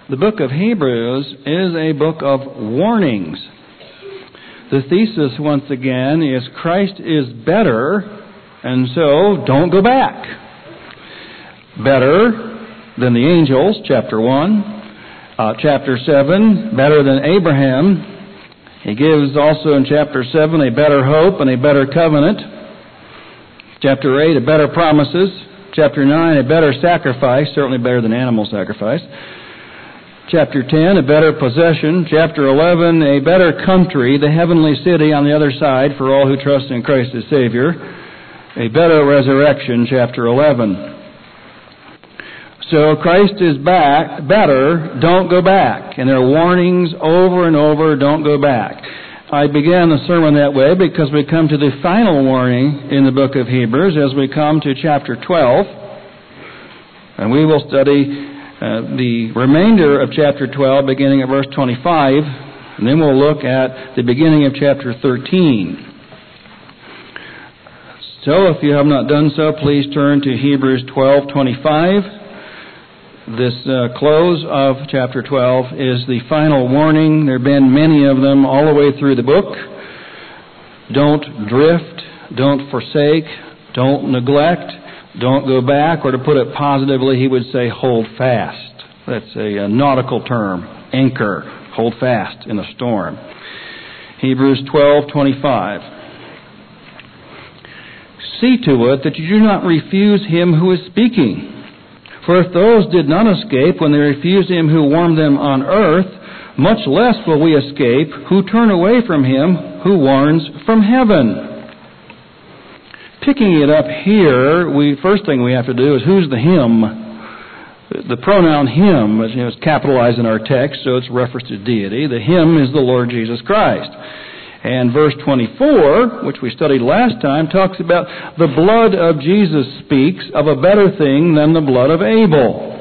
The book of Hebrews is a book of warnings. The thesis, once again, is Christ is better, and so don't go back. Better than the angels, chapter 1. Chapter 7, better than Abraham. He gives also in chapter 7 a better hope and a better covenant. Chapter 8, a better promises. Chapter 9, a better sacrifice, certainly better than animal sacrifice. Chapter 10, a better possession. Chapter 11, a better country, the heavenly city on the other side for all who trust in Christ as Savior. A better resurrection, chapter 11. So Christ is back, better, don't go back. And there are warnings over and over, don't go back. I began the sermon that way because we come to the final warning in the book of Hebrews as we come to chapter 12. And we will study the remainder of chapter 12 beginning at verse 25. And then we'll look at the beginning of chapter 13. So if you have not done so, please turn to Hebrews 12:25. This close of chapter 12 is the final warning. There have been many of them all the way through the book. Don't drift, don't forsake, don't neglect, don't go back, or to put it positively, he would say hold fast. That's a nautical term, anchor, hold fast in a storm. Hebrews 12:25. See to it that you do not refuse him who is speaking. For if those did not escape when they refused him who warned them on earth, much less will we escape who turn away from him who warns from heaven. Picking it up here, first thing we have to do is who's the him? The pronoun him is capitalized in our text, so it's reference to deity. The him is the Lord Jesus Christ. And verse 24, which we studied last time, talks about the blood of Jesus speaks of a better thing than the blood of Abel.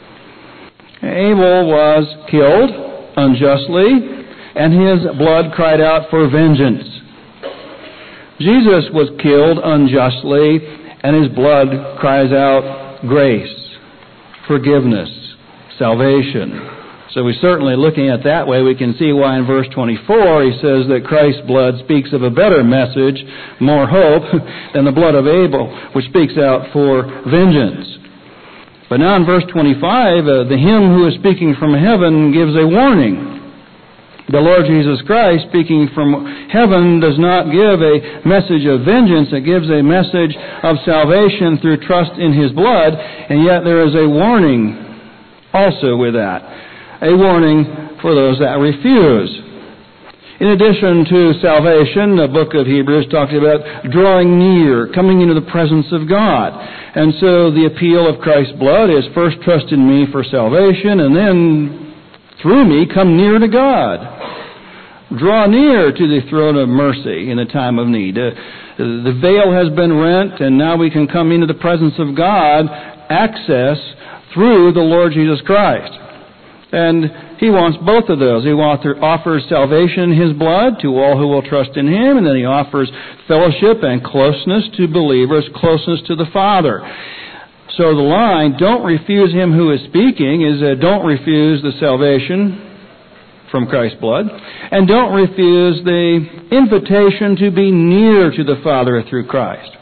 Abel was killed unjustly, and his blood cried out for vengeance. Jesus was killed unjustly, and his blood cries out grace, forgiveness, salvation. So we certainly, looking at it that way, we can see why in verse 24 he says that Christ's blood speaks of a better message, more hope, than the blood of Abel, which speaks out for vengeance. But now in verse 25, the him who is speaking from heaven gives a warning. The Lord Jesus Christ, speaking from heaven, does not give a message of vengeance. It gives a message of salvation through trust in his blood, and yet there is a warning also with that. A warning for those that refuse. In addition to salvation, the book of Hebrews talks about drawing near, coming into the presence of God. And so the appeal of Christ's blood is first trust in me for salvation, and then through me come near to God. Draw near to the throne of mercy in the time of need. The veil has been rent, and now we can come into the presence of God, access through the Lord Jesus Christ. And he wants both of those. He offers salvation in his blood to all who will trust in him, and then he offers fellowship and closeness to believers, closeness to the Father. So the line, don't refuse him who is speaking, is don't refuse the salvation from Christ's blood, and don't refuse the invitation to be near to the Father through Christ.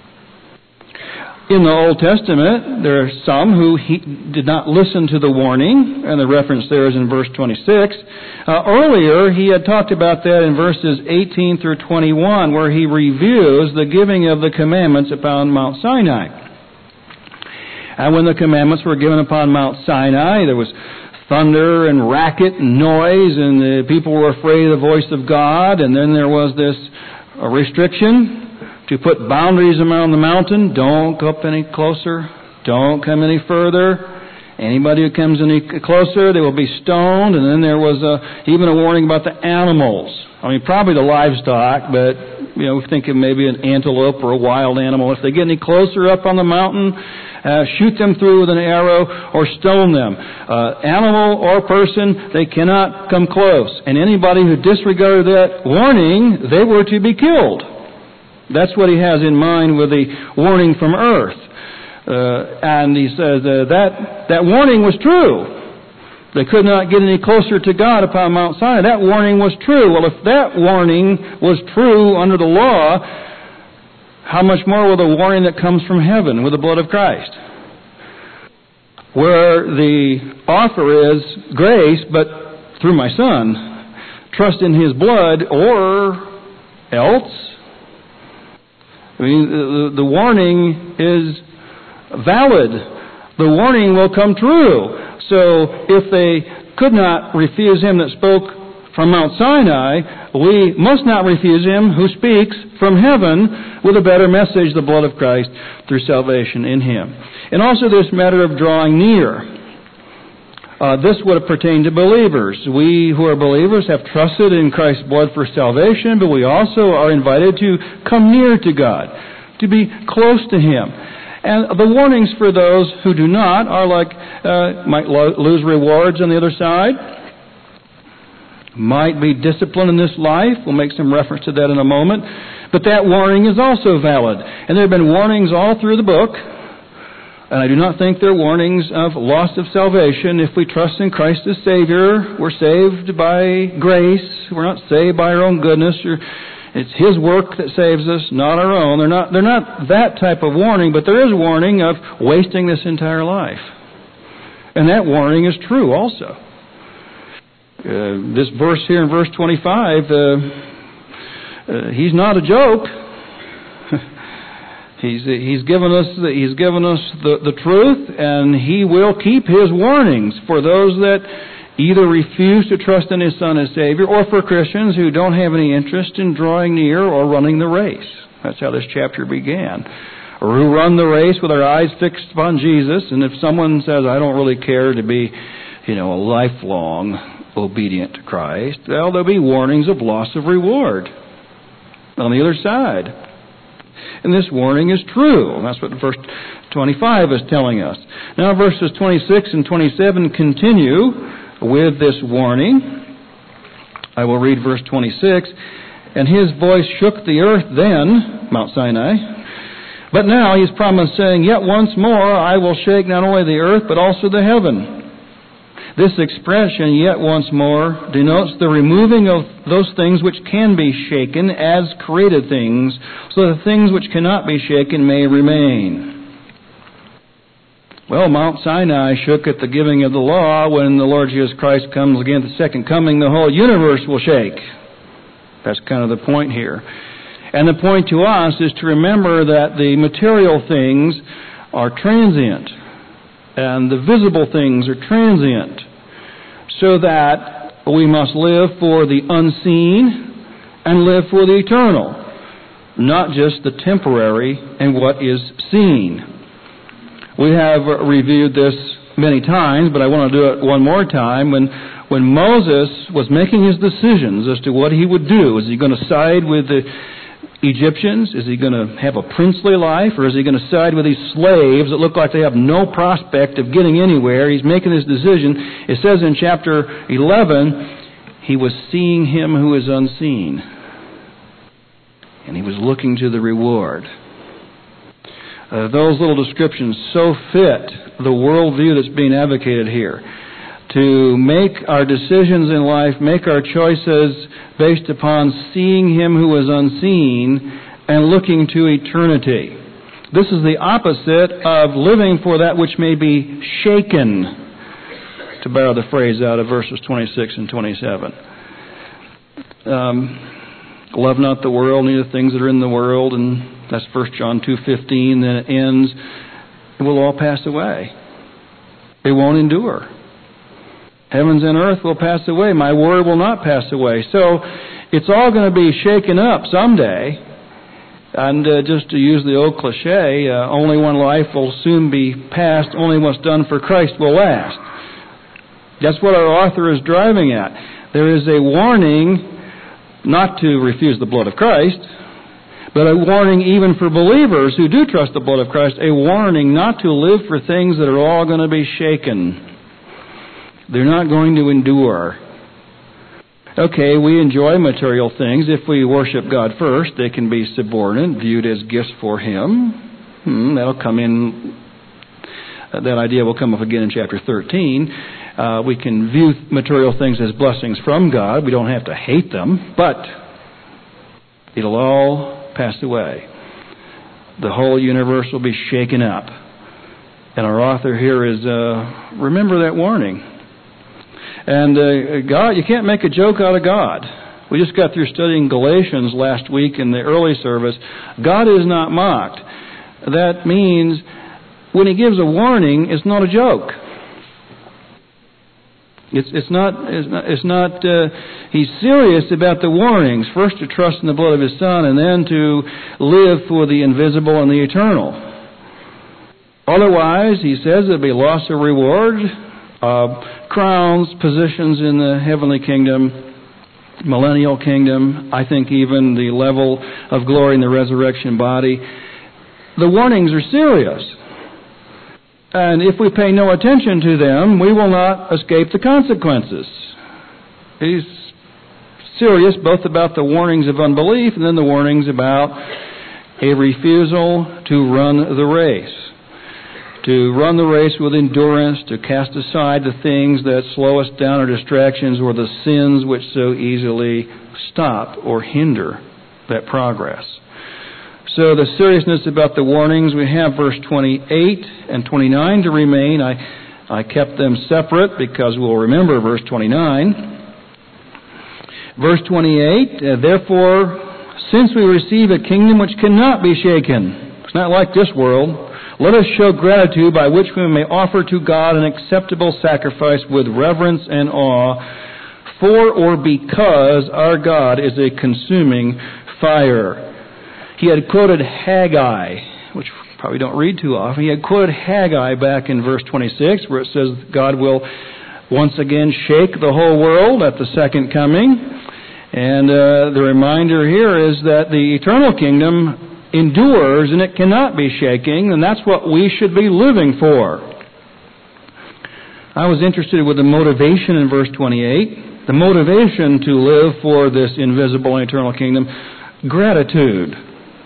In the Old Testament, there are some who did not listen to the warning, and the reference there is in verse 26. Earlier, he had talked about that in verses 18 through 21, where he reviews the giving of the commandments upon Mount Sinai. And when the commandments were given upon Mount Sinai, there was thunder and racket and noise, and the people were afraid of the voice of God, and then there was this restriction to put boundaries around the mountain. Don't go up any closer. Don't come any further. Anybody who comes any closer, they will be stoned. And then there was even a warning about the animals. I mean, probably the livestock, but we think of maybe an antelope or a wild animal. If they get any closer up on the mountain, shoot them through with an arrow or stone them. Animal or person, they cannot come close. And anybody who disregarded that warning, they were to be killed. That's what he has in mind with the warning from earth. And he says that warning was true. They could not get any closer to God upon Mount Sinai. That warning was true. Well, if that warning was true under the law, how much more will the warning that comes from heaven with the blood of Christ? Where the offer is grace, but through my Son, trust in His blood, or else. I mean, the warning is valid. The warning will come true. So if they could not refuse Him that spoke from Mount Sinai, we must not refuse Him who speaks from heaven with a better message, the blood of Christ, through salvation in Him. And also this matter of drawing near. This would pertain to believers. We who are believers have trusted in Christ's blood for salvation, but we also are invited to come near to God, to be close to Him. And the warnings for those who do not are like, might lose rewards on the other side, might be disciplined in this life. We'll make some reference to that in a moment. But that warning is also valid. And there have been warnings all through the book. And I do not think they're warnings of loss of salvation. If we trust in Christ as Savior, we're saved by grace. We're not saved by our own goodness. It's His work that saves us, not our own. They're not that type of warning, but there is a warning of wasting this entire life. And that warning is true also. This verse here in verse 25, He's not a joke. He's given us the truth, and He will keep His warnings for those that either refuse to trust in His Son as Savior, or for Christians who don't have any interest in drawing near or running the race. That's how this chapter began. Or who run the race with their eyes fixed upon Jesus, and if someone says, I don't really care to be, a lifelong obedient to Christ, well, there'll be warnings of loss of reward on the other side. And this warning is true. That's what verse 25 is telling us. Now verses 26 and 27 continue with this warning. I will read verse 26. And His voice shook the earth then, Mount Sinai. But now He's promised, saying, Yet once more I will shake not only the earth, but also the heaven. This expression, yet once more, denotes the removing of those things which can be shaken as created things, so that the things which cannot be shaken may remain. Well, Mount Sinai shook at the giving of the law. When the Lord Jesus Christ comes again at the second coming, the whole universe will shake. That's kind of the point here. And the point to us is to remember that the material things are transient, and the visible things are transient, so that we must live for the unseen and live for the eternal, not just the temporary and what is seen. We have reviewed this many times, but I want to do it one more time. When Moses was making his decisions as to what he would do, is he going to side with the Egyptians? Is he going to have a princely life? Or is he going to side with these slaves that look like they have no prospect of getting anywhere? He's making his decision. It says in chapter 11, he was seeing Him who is unseen. And he was looking to the reward. Those little descriptions so fit the worldview that's being advocated here. To make our decisions in life, make our choices based upon seeing Him who is unseen and looking to eternity. This is the opposite of living for that which may be shaken, to borrow the phrase out of verses 26 and 27. Love not the world, neither things that are in the world, and that's 1 John 2:15. Then it ends, it will all pass away. It won't endure. Heavens and earth will pass away. My word will not pass away. So it's all going to be shaken up someday. And just to use the old cliche, only one life will soon be passed. Only what's done for Christ will last. That's what our author is driving at. There is a warning not to refuse the blood of Christ, but a warning even for believers who do trust the blood of Christ, a warning not to live for things that are all going to be shaken. They're not going to endure. Okay, we enjoy material things. If we worship God first, they can be subordinate, viewed as gifts for Him. That'll come in that idea will come up again in chapter 13. We can view material things as blessings from God. We don't have to hate them, but it'll all pass away. The whole universe will be shaken up. And our author here is, remember that warning. And God, you can't make a joke out of God. We just got through studying Galatians last week in the early service. God is not mocked. That means when He gives a warning, it's not a joke. It's not. He's serious about the warnings. First, to trust in the blood of His Son, and then to live for the invisible and the eternal. Otherwise, He says, there'll be loss of reward, crowns, positions in the heavenly kingdom, millennial kingdom. I think even the level of glory in the resurrection body. The warnings are serious. And if we pay no attention to them, we will not escape the consequences. He's serious both about the warnings of unbelief and then the warnings about a refusal to run the race. To run the race with endurance, to cast aside the things that slow us down or distractions or the sins which so easily stop or hinder that progress. So the seriousness about the warnings, we have verse 28 and 29 to remain. I kept them separate because we'll remember verse 29. Verse 28, therefore, since we receive a kingdom which cannot be shaken, it's not like this world, let us show gratitude by which we may offer to God an acceptable sacrifice with reverence and awe, for or because our God is a consuming fire. He had quoted Haggai, which we probably don't read too often. He had quoted Haggai back in verse 26, where it says God will once again shake the whole world at the second coming. And the reminder here is that the eternal kingdom endures and it cannot be shaking, and that's what we should be living for. I was interested with the motivation in verse 28. The motivation to live for this invisible and eternal kingdom, gratitude.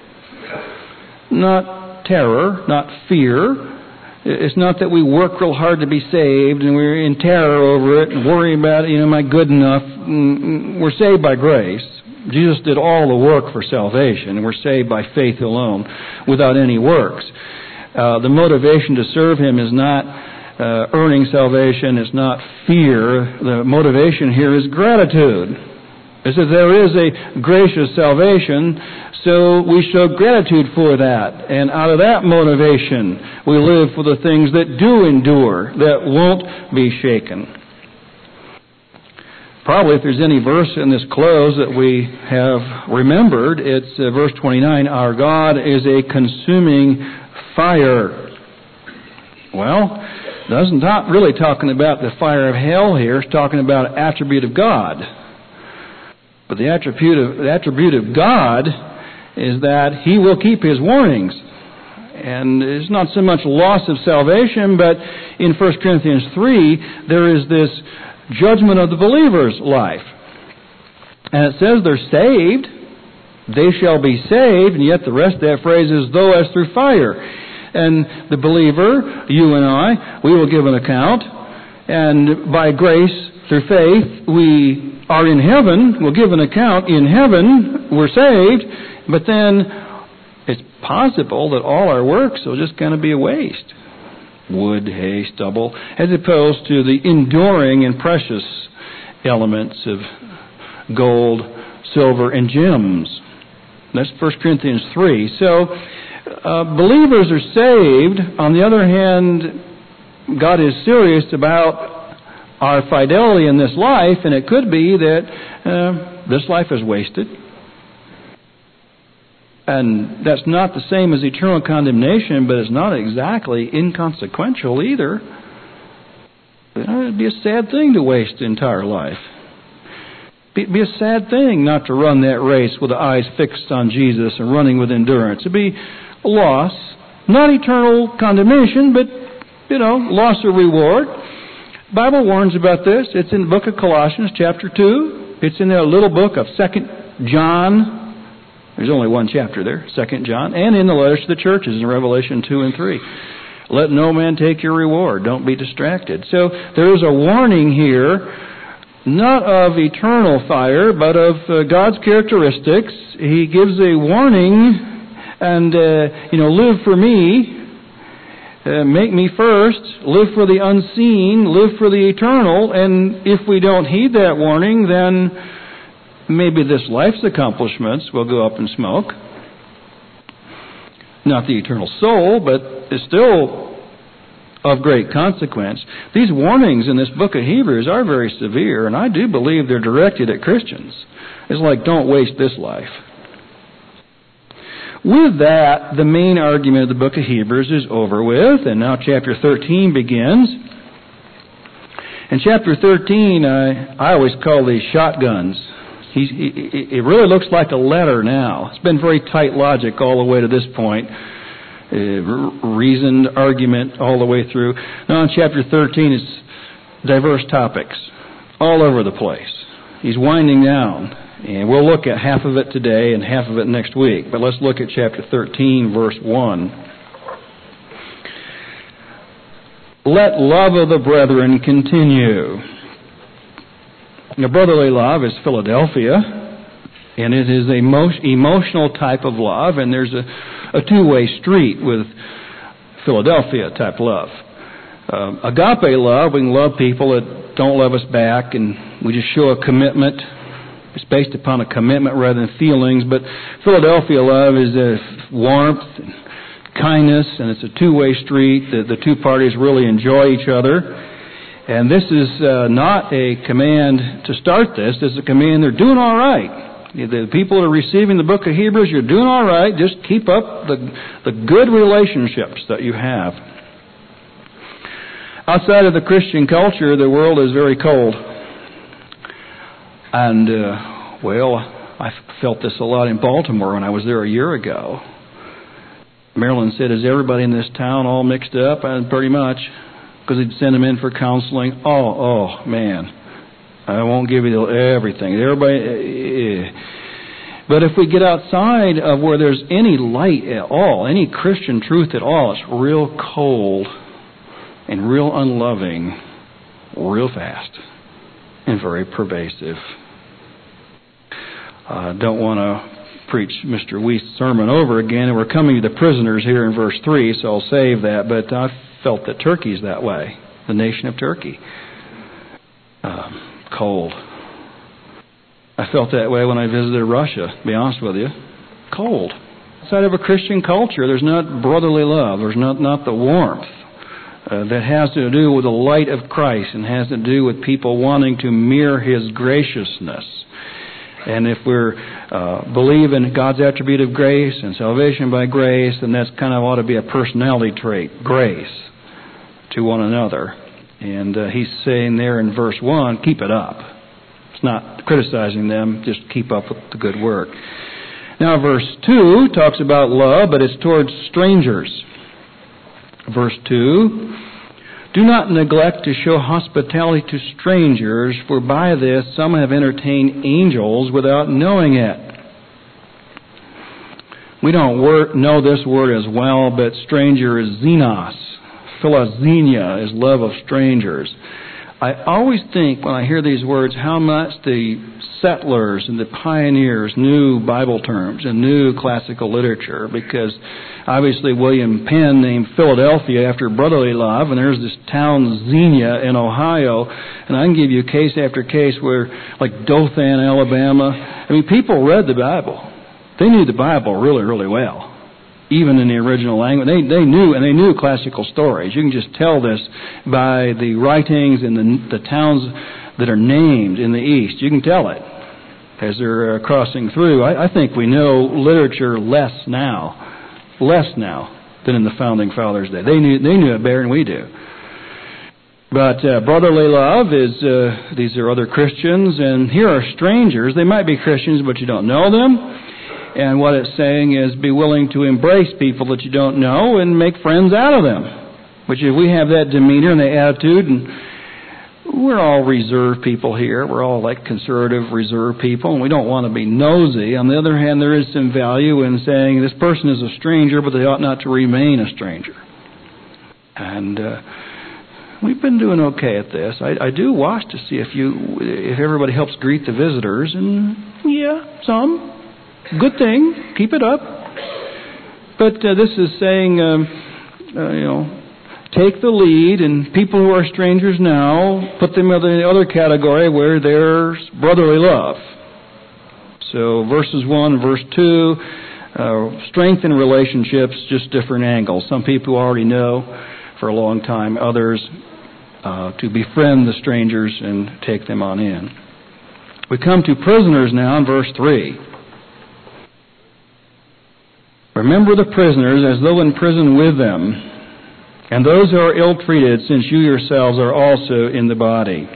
Not terror, not fear. It's not that we work real hard to be saved and we're in terror over it and worry about, am I good enough? We're saved by grace. Jesus did all the work for salvation, and we're saved by faith alone, without any works. The motivation to serve Him is not earning salvation, it's not fear. The motivation here is gratitude. It says there is a gracious salvation, so we show gratitude for that. And out of that motivation, we live for the things that do endure, that won't be shaken. Probably if there's any verse in this close that we have remembered, it's verse 29, our God is a consuming fire. Well, not really talking about the fire of hell here, it's talking about an attribute of God. But the attribute of God is that He will keep His warnings. And it's not so much loss of salvation, but in 1 Corinthians 3, there is this judgment of the believer's life. And it says they're saved, they shall be saved, and yet the rest of that phrase is though as through fire. And the believer, you and I, we will give an account, and by grace, through faith, we are in heaven, we'll give an account in heaven, we're saved, but then it's possible that all our works will just kind of be a waste. Wood, hay, stubble, as opposed to the enduring and precious elements of gold, silver, and gems. That's 1 Corinthians 3. So, believers are saved. On the other hand, God is serious about our fidelity in this life, and it could be that this life is wasted. And that's not the same as eternal condemnation, but it's not exactly inconsequential either. It would be a sad thing to waste the entire life. It'd be a sad thing not to run that race with the eyes fixed on Jesus and running with endurance. It'd be a loss, not eternal condemnation, but, loss of reward. The Bible warns about this. It's in the book of Colossians, chapter 2. It's in the little book of 2 John. There's only one chapter there, 2 John, and in the letters to the churches in Revelation 2 and 3. Let no man take your reward. Don't be distracted. So there is a warning here, not of eternal fire, but of God's characteristics. He gives a warning, and, live for me. Make me first, live for the unseen, live for the eternal, and if we don't heed that warning, then maybe this life's accomplishments will go up in smoke. Not the eternal soul, but it's still of great consequence. These warnings in this book of Hebrews are very severe, and I do believe they're directed at Christians. It's like, don't waste this life. With that, the main argument of the book of Hebrews is over with, and now chapter 13 begins. In chapter 13, I always call these shotguns. It really looks like a letter now. It's been very tight logic all the way to this point. Reasoned argument all the way through. Now in chapter 13, it's diverse topics all over the place. He's winding down. And we'll look at half of it today and half of it next week. But let's look at chapter 13, verse 1. Let love of the brethren continue. Now, brotherly love is Philadelphia, and it is a emotional type of love, and there's a two-way street with Philadelphia type love. Agape love, we can love people that don't love us back, and we just show a commitment. It's based upon a commitment rather than feelings, but Philadelphia love is a warmth and kindness, and it's a two-way street. The two parties really enjoy each other. And this is not a command to start this. This is a command they're doing all right. The people that are receiving the book of Hebrews, you're doing all right. Just keep up the good relationships that you have. Outside of the Christian culture, the world is very cold. And, I felt this a lot in Baltimore when I was there a year ago. Marilyn said, is everybody in this town all mixed up? And pretty much, because he'd send them in for counseling. Oh, man. I won't give you everything. Everybody. But if we get outside of where there's any light at all, any Christian truth at all, it's real cold and real unloving, real fast, and very pervasive. I don't want to preach Mr. Weist's sermon over again, and we're coming to the prisoners here in verse 3, so I'll save that. But I felt that Turkey's that way, the nation of Turkey. Cold. I felt that way when I visited Russia, to be honest with you. Cold. Inside of a Christian culture, there's not brotherly love. There's not the warmth that has to do with the light of Christ and has to do with people wanting to mirror His graciousness. And if we're believe in God's attribute of grace and salvation by grace, then that's kind of ought to be a personality trait, grace, to one another. And he's saying there in verse 1, keep it up. It's not criticizing them, just keep up with the good work. Now verse 2 talks about love, but it's towards strangers. Verse 2, do not neglect to show hospitality to strangers, for by this some have entertained angels without knowing it. We don't know this word as well, but stranger is xenos. Philoxenia is love of strangers. I always think when I hear these words how much the settlers and the pioneers knew Bible terms and knew classical literature, because obviously William Penn named Philadelphia after brotherly love, and there's this town Xenia in Ohio, and I can give you case after case where, like Dothan, Alabama, I mean, people read the Bible. They knew the Bible really, really well. Even in the original language, they knew classical stories. You can just tell this by the writings and the towns that are named in the East. You can tell it as they're crossing through. I think we know literature less now than in the founding fathers' day. They knew it better than we do. But brotherly love is these are other Christians, and here are strangers. They might be Christians, but you don't know them. And what it's saying is be willing to embrace people that you don't know and make friends out of them. Which if we have that demeanor and the attitude, and we're all reserved people here. We're all like conservative, reserved people, and we don't want to be nosy. On the other hand, there is some value in saying this person is a stranger, but they ought not to remain a stranger. And we've been doing okay at this. I do watch to see if everybody helps greet the visitors, and yeah, some. Good thing. Keep it up. But this is saying, take the lead, and people who are strangers now, put them in the other category where there's brotherly love. So verses 1, verse 2, strengthen relationships, just different angles. Some people already know for a long time, others to befriend the strangers and take them on in. We come to prisoners now in verse 3. Remember the prisoners as though in prison with them, and those who are ill-treated, since you yourselves are also in the body.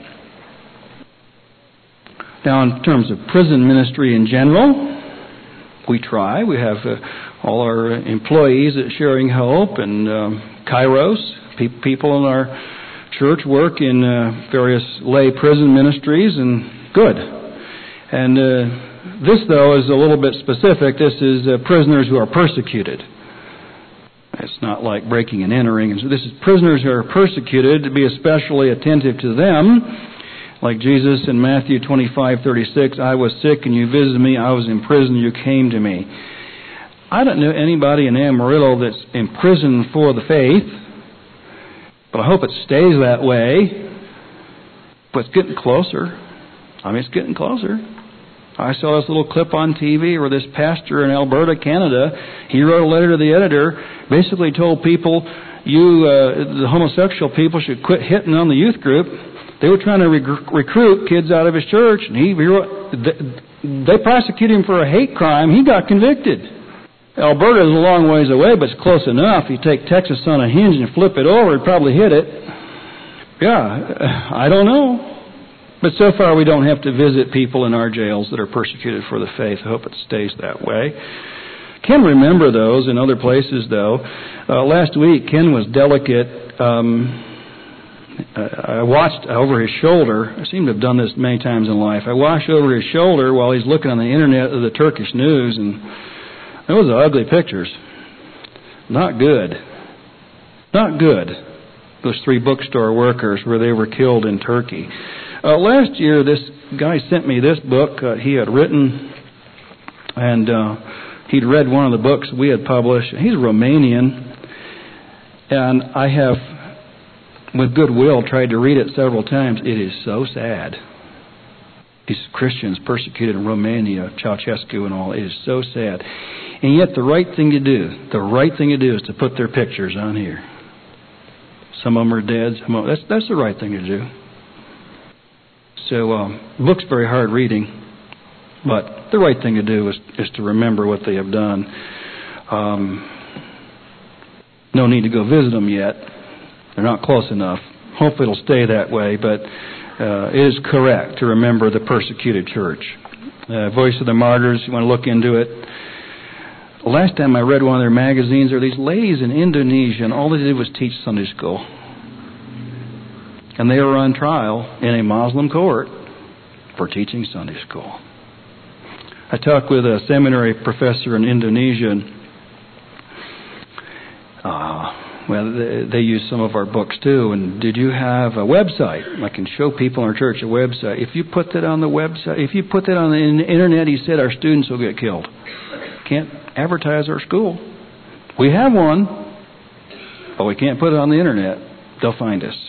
Now, in terms of prison ministry in general, we try. We have all our employees at Sharing Hope and Kairos. People in our church work in various lay prison ministries, and good. And this, though, is a little bit specific. This is prisoners who are persecuted. It's not like breaking and entering. So this is prisoners who are persecuted, to be especially attentive to them. Like Jesus in Matthew 25:36, I was sick and you visited me. I was in prison, you came to me. I don't know anybody in Amarillo that's in prison for the faith, but I hope it stays that way. But it's getting closer. It's getting closer. I saw this little clip on TV where this pastor in Alberta, Canada, he wrote a letter to the editor, basically told people, the homosexual people should quit hitting on the youth group. They were trying to recruit kids out of his church, and they prosecuted him for a hate crime. He got convicted. Alberta is a long ways away, but it's close enough. You take Texas on a hinge and flip it over, it'd probably hit it. Yeah, I don't know. But so far we don't have to visit people in our jails that are persecuted for the faith. I hope it stays that way. Ken remember those in other places, though. Last week, Ken was delicate. I watched over his shoulder. I seem to have done this many times in life. I watched over his shoulder while he's looking on the internet of the Turkish news, and those are ugly pictures. Not good. Not good. Those 3 bookstore workers where they were killed in Turkey. Last year, this guy sent me this book he had written, and he'd read one of the books we had published. He's Romanian, and I have, with goodwill, tried to read it several times. It is so sad. These Christians persecuted in Romania, Ceausescu and all. It is so sad. And yet the right thing to do is to put their pictures on here. Some of them are dead. That's the right thing to do. So the book's very hard reading, but the right thing to do is to remember what they have done. No need to go visit them yet. They're not close enough. Hopefully it'll stay that way, but it is correct to remember the persecuted church. Voice of the Martyrs, you want to look into it. Last time I read one of their magazines, there are these ladies in Indonesia, and all they did was teach Sunday school. And they were on trial in a Muslim court for teaching Sunday school. I talked with a seminary professor in Indonesia. They use some of our books too. And did you have a website? I can show people in our church a website. If you put that on the website, if you put that on the internet, he said our students will get killed. Can't advertise our school. We have one, but we can't put it on the internet. They'll find us.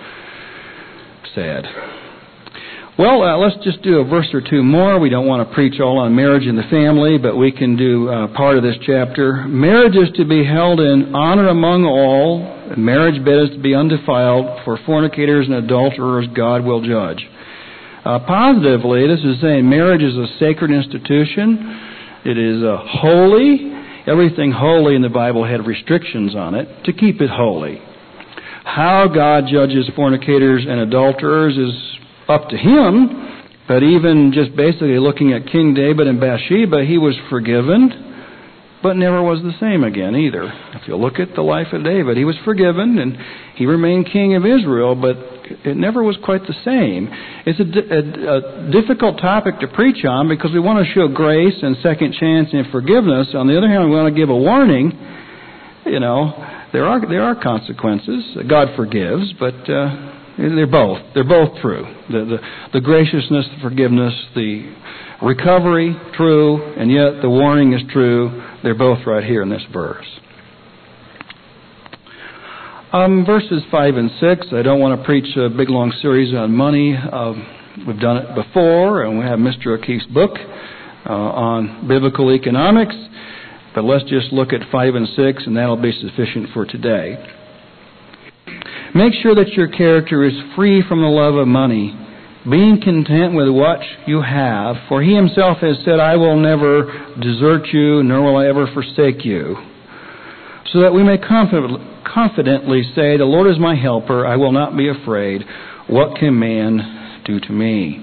Sad. Well, let's just do a verse or two more. We don't want to preach all on marriage and the family, but we can do part of this chapter. Marriage is to be held in honor among all. Marriage bed is to be undefiled. For fornicators and adulterers, God will judge. Positively, this is saying marriage is a sacred institution. It is holy. Everything holy in the Bible had restrictions on it to keep it holy. How God judges fornicators and adulterers is up to Him, but even just basically looking at King David and Bathsheba, he was forgiven, but never was the same again either. If you look at the life of David, he was forgiven and he remained king of Israel, but it never was quite the same. It's a difficult topic to preach on because we want to show grace and second chance and forgiveness. On the other hand, we want to give a warning, there are consequences. God forgives, but they're both true. The graciousness, the forgiveness, the recovery, true, and yet the warning is true. They're both right here in this verse. Verses 5 and 6, I don't want to preach a big long series on money. We've done it before, and we have Mr. O'Keefe's book on biblical economics. But let's just look at 5 and 6, and that'll be sufficient for today. Make sure that your character is free from the love of money, being content with what you have, for he himself has said, I will never desert you, nor will I ever forsake you. So that we may confidently say, the Lord is my helper, I will not be afraid. What can man do to me?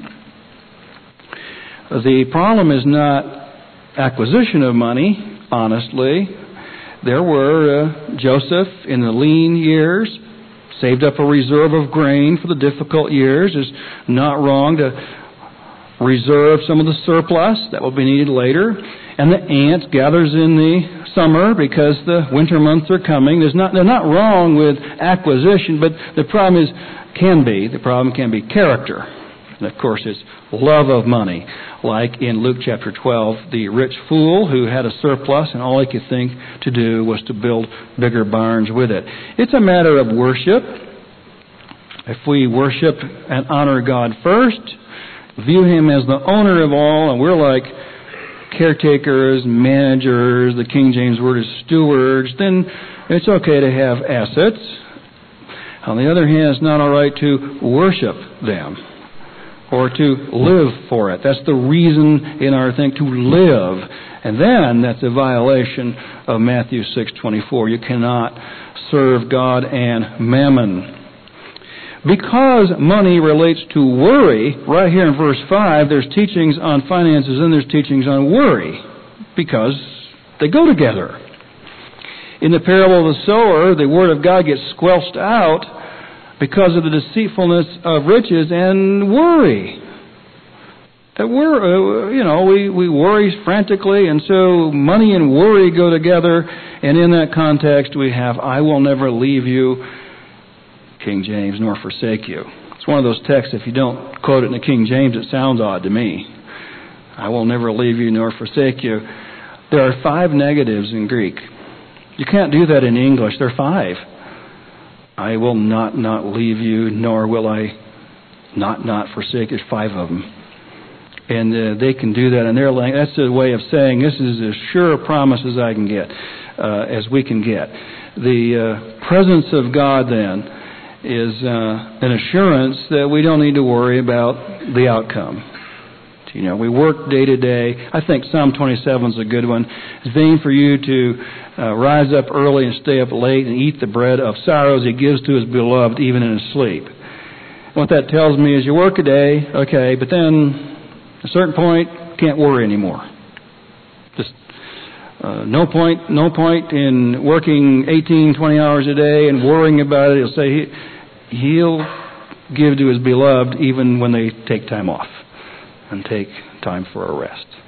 The problem is not acquisition of money. Honestly, there were Joseph in the lean years, saved up a reserve of grain for the difficult years. It's not wrong to reserve some of the surplus that will be needed later. And the ant gathers in the summer because the winter months are coming. They're not wrong with acquisition, but the problem can be character. And of course, it's love of money. Like in Luke chapter 12, the rich fool who had a surplus and all he could think to do was to build bigger barns with it. It's a matter of worship. If we worship and honor God first, view Him as the owner of all, and we're like caretakers, managers, the King James word is stewards, then it's okay to have assets. On the other hand, it's not all right to worship them or to live for it. That's the reason in our thing, to live. And then that's a violation of Matthew 6:24. You cannot serve God and mammon. Because money relates to worry, right here in verse 5, there's teachings on finances and there's teachings on worry, because they go together. In the parable of the sower, the Word of God gets squelched out because of the deceitfulness of riches and worry. We worry frantically, and so money and worry go together, and in that context we have, I will never leave you, King James, nor forsake you. It's one of those texts, if you don't quote it in the King James, it sounds odd to me. I will never leave you nor forsake you. There are 5 negatives in Greek. You can't do that in English. There are 5. I will not leave you, nor will I not forsake. There's 5 of them. And they can do that in their language. That's a way of saying this is as sure a promise as I can get, as we can get. The presence of God then is an assurance that we don't need to worry about the outcome. We work day to day. I think Psalm 27 is a good one. It's vain for you to rise up early and stay up late and eat the bread of sorrows He gives to His beloved even in His sleep. What that tells me is you work a day, okay, but then at a certain point, can't worry anymore. Just no point in working 18, 20 hours a day and worrying about it. He'll say He'll give to His beloved even when they take time off and take time for a rest.